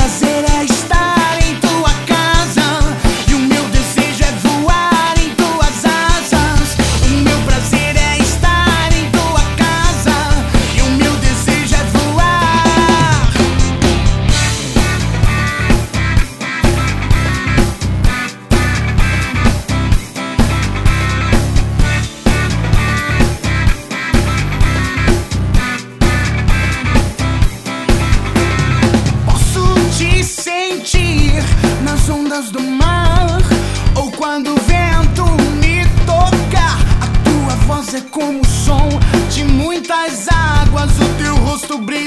prazer é estar em tua casa e o meu desejo é voar em tuas asas. O meu prazer é estar em tua casa e o meu desejo é voar. Posso te sentir nas ondas do mar, ou quando o vento me tocar. A tua voz é como o som de muitas águas, o teu rosto brilha